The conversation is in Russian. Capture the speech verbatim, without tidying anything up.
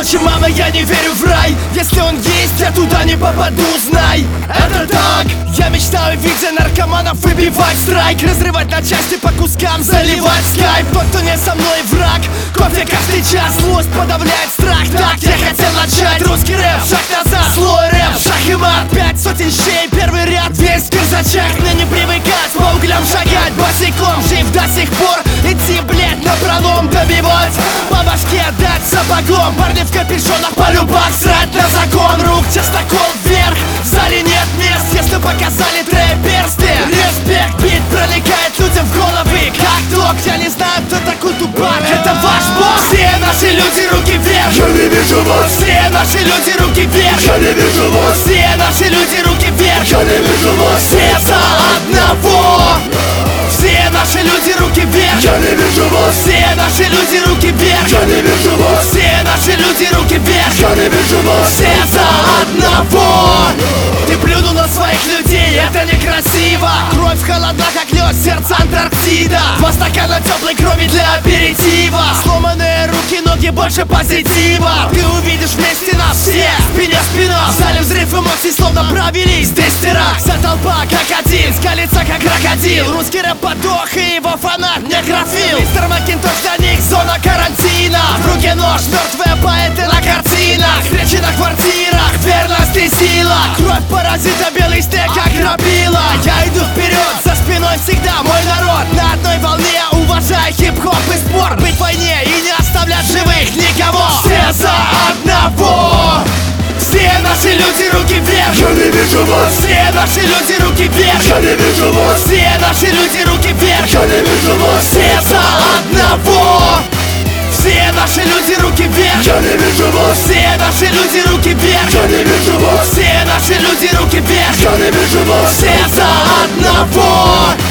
Короче, мама, я не верю в рай. Если он есть, я туда не попаду, знай. Это так. Я мечтаю, видя наркоманов, выбивать страйк, разрывать на части по кускам, заливать скайп. Тот, кто не со мной, враг. Кофе каждый час, злость подавляет страх. Так, я хотел начать русский рэп. Шаг назад, слой рэп, шаг и мат. Пять сотен щей, первый ряд, весь в кирзачах. Мне не привыкать, по углям шагать босиком, жив до сих пор. Идти, блять, на пролом добивать, по башке дать сапогом. Парни в капюшонах, по любак срать на закон. Рук частокол вверх, в зале нет мест. Если показали трэп персты, респект, бит проникает людям в головы как ток. Я не знаю, кто такой Тупак, это ваш бог. Все наши люди, руки вверх. Я не вижу вас. Все наши люди, руки вверх. Я не вижу вас. Все наши люди, руки вверх. Я не вижу вас. Все за одного. Все наши люди, руки вверх. Я не вижу вас. Все наши люди, руки вверх. Я не вижу вас. Все наши люди, руки вверх. Я не вижу вас. Все за одного. Ты плюнул на своих людей, это некрасиво. Кровь холодна, как лед, сердце Антарктида. Два стакана теплой крови для аперитива. Сломанные руки, ноги, больше позитива. Ты увидишь вместе нас все, спиня в спину. В зале взрыв эмоций, словно провелись десять раз. Вся толпа как один, скалится как крокодил. Русский рэп подох и его фанат некрофил. Мистер Макинтош, для них зона карантина. В руке нож, мертвые поэты на картинах. Встречи на квартирах, верность и сила. Кровь паразита, белый снег как крапила. Я иду вперед, за спиной всегда мой народ. На одной волне, уважая хип-хоп и спорт. Быть в войне и не оставлять живых никого. Все за одного. Все наши люди, руки вверх. Я не вижу вас. Все наши люди, руки вверх. Я не вижу вас. Все наши люди, руки вверх. Я не вижу вас. Все за одного. Все наши люди, руки вверх. Я не вижу вас. Все наши люди, руки вверх. Я не вижу вас. Все наши люди, руки вверх. Я не вижу вас. Все за одного.